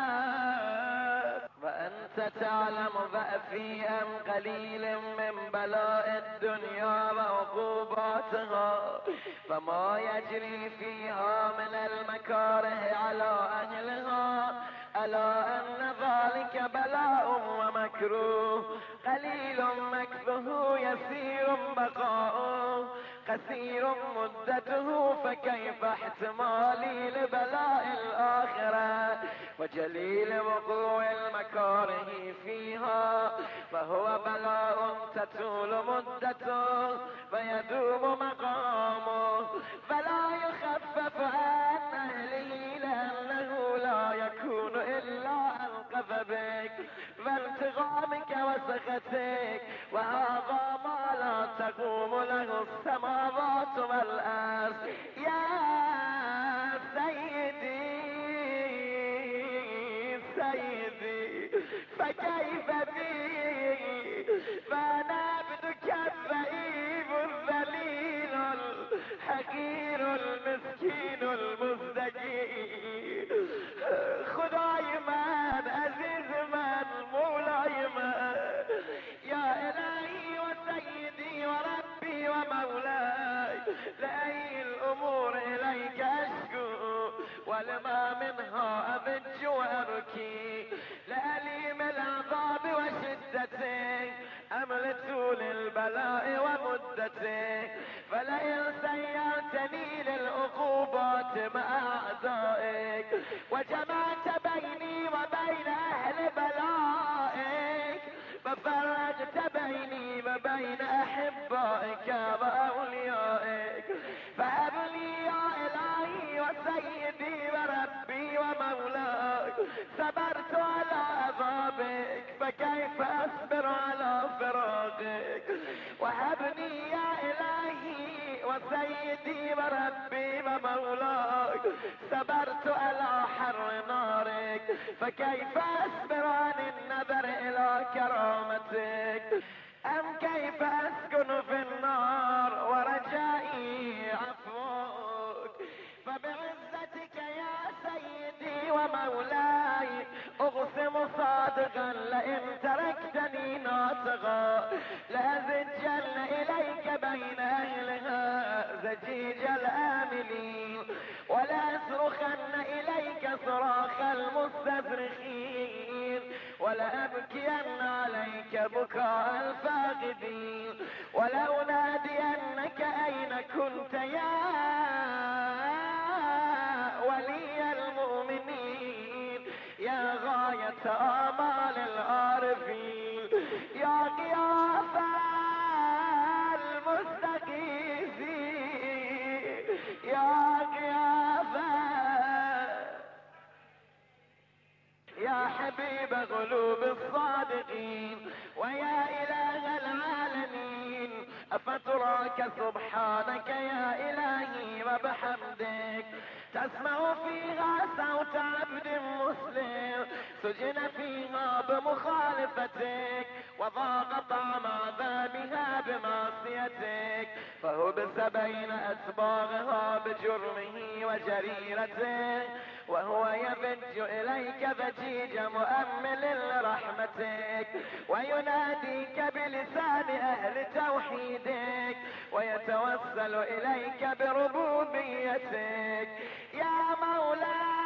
وأنت تعلم ضعفي أم قليل من بلاء الدنيا وعقوباتها فما يجري فيها من المكاره على أهلها ألا أن ذلك بلاء ومكروه قليل مكثه يسير بقاؤه قصير مدته فكيف احتمالي لبلاء الآخرة وجليل وقوع المكاره فيها فهو بلاء تطول مدته ويدوم مقامه فلا يخفف عن أهله لأنه لا يكون إلا أنقذ بك وانتقامك وسخطك وهذا ما لا تقوم له السماوات والأرض يا سيدي سيدي فكيف بي فأنا عبدك الضعيف الذليل الحقير المسكين المزدجي خداي من عزيز من مولاي من يا إلهي وسيدي وربي ومولاي لأي الأمور إليك أشكو ولما منها أبج وأبكي لأليم العذاب وشدته أم لطول البلاء ومدته فلئن سيرتني للعقوبات مع أعدائك وجمعت بيني وبين أهل بلائك ففرجت بيني وبين أحبائك وأوليائك فهب لي يا إلهي وسيدي وربي ومولاي صبرت على عذابك فكيف أصبر على فراقك وهبني يا إلهي وسيدي وربي ومولاك صبرت على حر نارك فكيف أصبر عن النظر إلى كرامتك أم كيف أسكن في النار ورجائي عفوك فبعزتك يا سيدي ومولاي أقسم صادقا لئن تركتني ناطقا لأزجن إليك بين أهلها زجيج الآملين ولأصرخن إليك صراخ المستصرخين ولأبكين عليك بكاء الفاقدين ولأنادينك أين كنت يا ولي المؤمنين يا غاية آمال العارفين يا غياث المستغيثين يا غياث يا حبيب قلوب الصادقين ويا إله العالمين أفتراك سبحانك يا إلهي وبحمدك تسمع فيها صوت عبد مسلم سجن فيها بمخالفتك وضاق طعم عذابها بمعصيتك فهبس بين أسباغها بجرمه وجريرته وهو يفج إليك ضجيج مؤمل لرحمتك ويناديك بلسان أهل توحيدك ويتوسل إليك بربوبيتك يا مولاي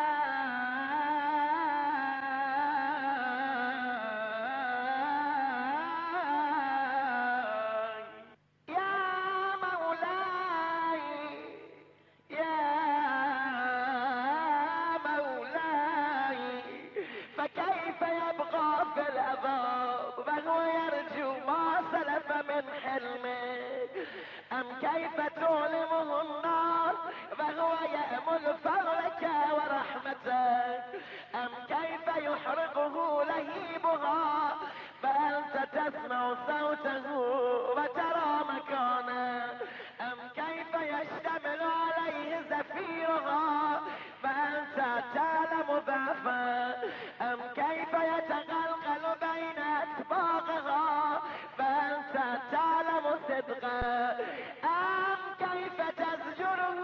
فكيف يبقى في العذاب وهو يرجو ما سلف من حلمك أم كيف تؤلمه النار وهو يأمل فضلك ورحمتك أم كيف يحرقه لهيبها فأنت تسمع صوته وترى مكانه أم كيف يشتمل عليه زفيرها فأنت تعلم ضعفه أم كيف يتقلقل بين أسباقها فأنت تعلم صدقه أم كيف تزجره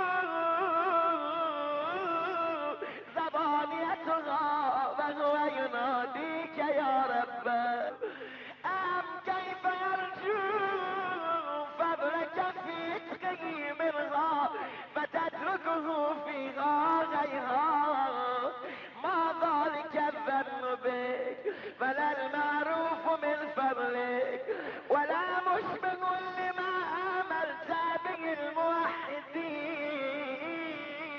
زبانيتها وهو يناديك يا رب أم كيف يرجو فضلك في اتقه منها فتتركه فيها غيرها ما ذلك الظن بك فلا المعروف من فضلك ولا مشبه لما آملت به الموحدين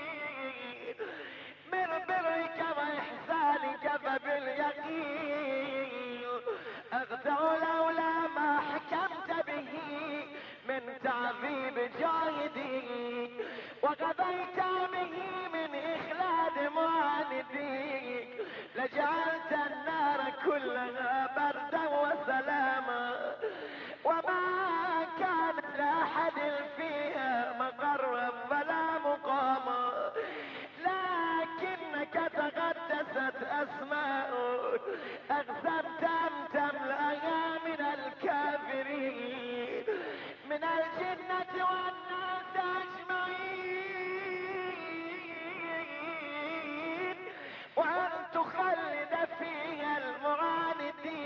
من برك وإحسانك فباليقين أخدع لولا ما حكمت به من تعذيب جاهديك وقضيت به من إخلاد معانديك لجعلت النار كلها بردا وسلاما وما كانت لأحد فيها مقرا ولا مقاما لكنك تقدست أسماؤك أقسمت أن تملأها من الكافرين من الجنة والناس أجمعين وأن تخلد فيها المعاندين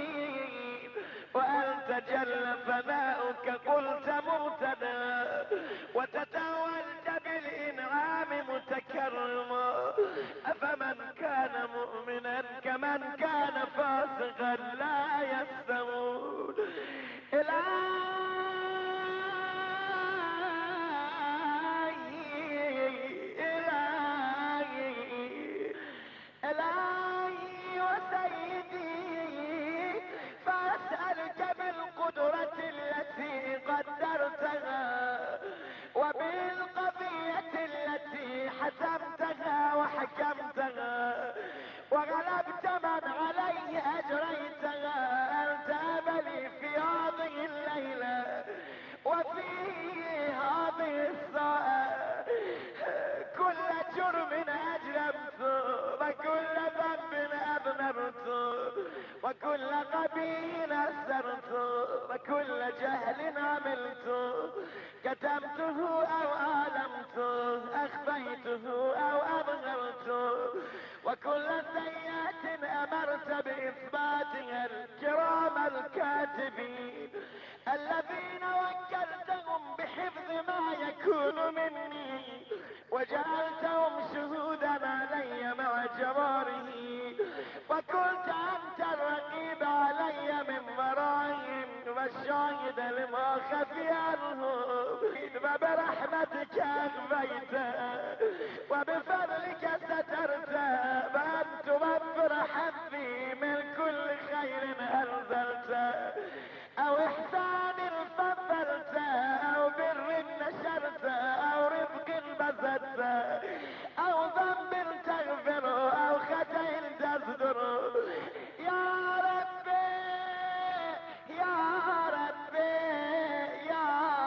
عملته كتمته أو آلمته أخفيته أو أظهرته وكل سيئة أمرت بإثباتها الكرام الكاتبين الذين وكلتهم بحفظ ما يكون مني وجعلتهم شهودا علي مع جواره وكنت أنت الرقيب علي من ورائهم والشاهد لما خفي عنهم وبرحمتك أغفيت وبفضلك سترت وأن توفر حظي من كل خير أنزلت أو إحسان فضلت أو بر نشرت أو رزق بسطت أو ذنب تغفر أو خطأ تصدر يا ربي يا ربي يا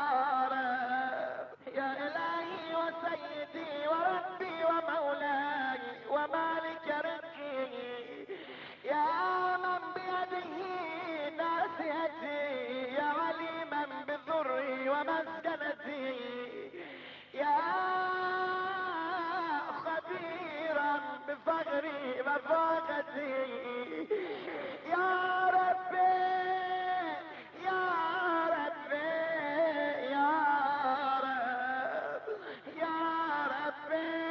رب يا إلهي وسيدي وربي ومولاي ومالك رزقي يا من بيده ناصيتي يا عليما بضري ومسكنتي يا خبيرا بفقري وفاقتي يا ربي يا ربي يا رب يا ربي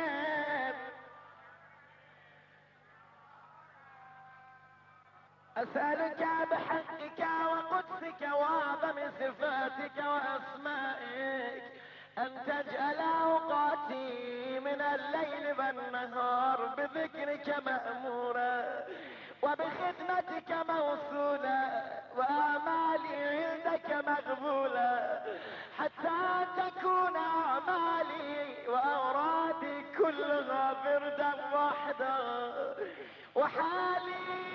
أسألك بحقك وقدسك وأعظم صفاتك وأسمائك أن تجعل أوقاتي من الليل والنهار بذكرك مأمورا وبخدمتك موصولا وأعمالي عندك مقبولا حتى تكون أعمالي وأورادي كلها بردا واحدا وحالي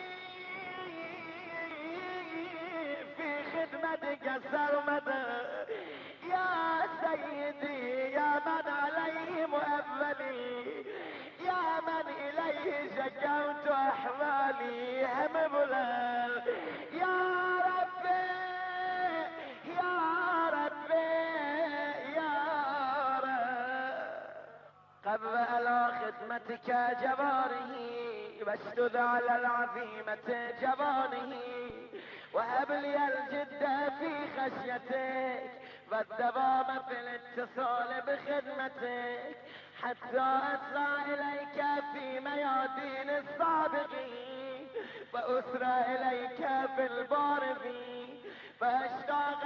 في خدمتك سرمدا يا سيدي يا من عليه مؤملي يا من إليه شكوت أحوالي همبلا يا ربي يا ربي يا رب قبل على خدمتك جباره واشدد على العظيمة جبانه وهب لي الجد في خشيتك والدوام في الاتصال بخدمتك حتى أسرع إليك في ميادين السابقين وأسرع إليك في البارزين وأشتاق